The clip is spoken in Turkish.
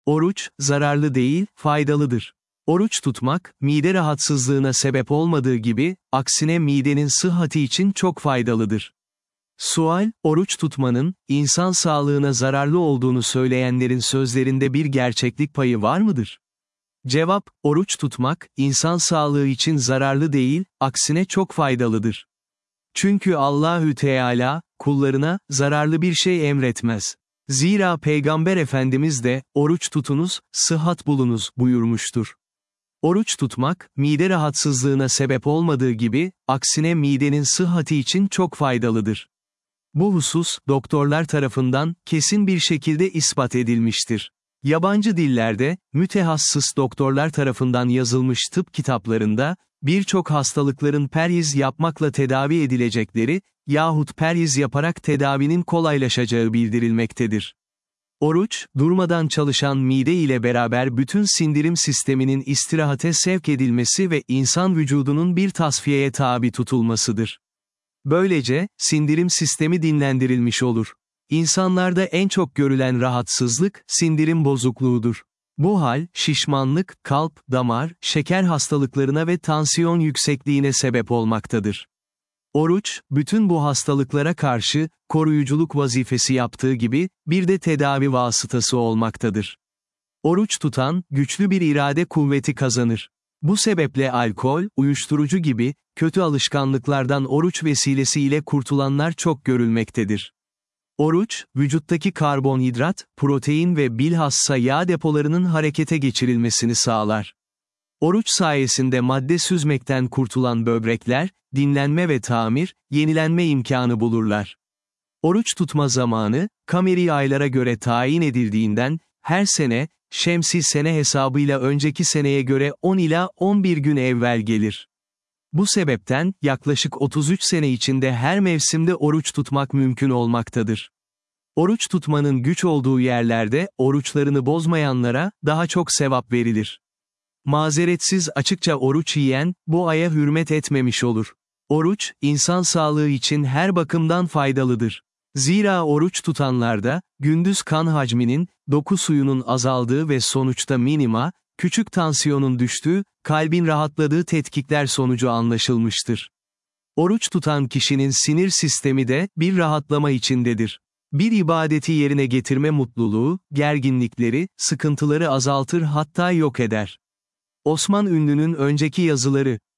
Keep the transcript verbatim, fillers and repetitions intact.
Oruç, zararlı değil, faydalıdır. Oruç tutmak, mide rahatsızlığına sebep olmadığı gibi, aksine midenin sıhhati için çok faydalıdır. Sual, oruç tutmanın, insan sağlığına zararlı olduğunu söyleyenlerin sözlerinde bir gerçeklik payı var mıdır? Cevap, oruç tutmak, insan sağlığı için zararlı değil, aksine çok faydalıdır. Çünkü Allahü Teala, kullarına, zararlı bir şey emretmez. Zira Peygamber Efendimiz de, oruç tutunuz, sıhhat bulunuz, buyurmuştur. Oruç tutmak, mide rahatsızlığına sebep olmadığı gibi, aksine midenin sıhhati için çok faydalıdır. Bu husus, doktorlar tarafından, kesin bir şekilde ispat edilmiştir. Yabancı dillerde, mütehassıs doktorlar tarafından yazılmış tıp kitaplarında, birçok hastalıkların perhiz yapmakla tedavi edilecekleri, yahut perhiz yaparak tedavinin kolaylaşacağı bildirilmektedir. Oruç, durmadan çalışan mide ile beraber bütün sindirim sisteminin istirahate sevk edilmesi ve insan vücudunun bir tasfiyeye tabi tutulmasıdır. Böylece, sindirim sistemi dinlendirilmiş olur. İnsanlarda en çok görülen rahatsızlık, sindirim bozukluğudur. Bu hal, şişmanlık, kalp, damar, şeker hastalıklarına ve tansiyon yüksekliğine sebep olmaktadır. Oruç, bütün bu hastalıklara karşı, koruyuculuk vazifesi yaptığı gibi, bir de tedavi vasıtası olmaktadır. Oruç tutan, güçlü bir irade kuvveti kazanır. Bu sebeple alkol, uyuşturucu gibi, kötü alışkanlıklardan oruç vesilesiyle kurtulanlar çok görülmektedir. Oruç, vücuttaki karbonhidrat, protein ve bilhassa yağ depolarının harekete geçirilmesini sağlar. Oruç sayesinde madde süzmekten kurtulan böbrekler, dinlenme ve tamir, yenilenme imkanı bulurlar. Oruç tutma zamanı, kameri aylara göre tayin edildiğinden, her sene, şemsi sene hesabıyla önceki seneye göre on ila on bir gün evvel gelir. Bu sebepten, yaklaşık otuz üç sene içinde her mevsimde oruç tutmak mümkün olmaktadır. Oruç tutmanın güç olduğu yerlerde, oruçlarını bozmayanlara, daha çok sevap verilir. Mazeretsiz açıkça oruç yiyen, bu aya hürmet etmemiş olur. Oruç, insan sağlığı için her bakımdan faydalıdır. Zira oruç tutanlarda, gündüz kan hacminin, doku suyunun azaldığı ve sonuçta minima, küçük tansiyonun düştüğü, kalbin rahatladığı tetkikler sonucu anlaşılmıştır. Oruç tutan kişinin sinir sistemi de, bir rahatlama içindedir. Bir ibadeti yerine getirme mutluluğu, gerginlikleri, sıkıntıları azaltır hatta yok eder. Osman Ünlü'nün önceki yazıları,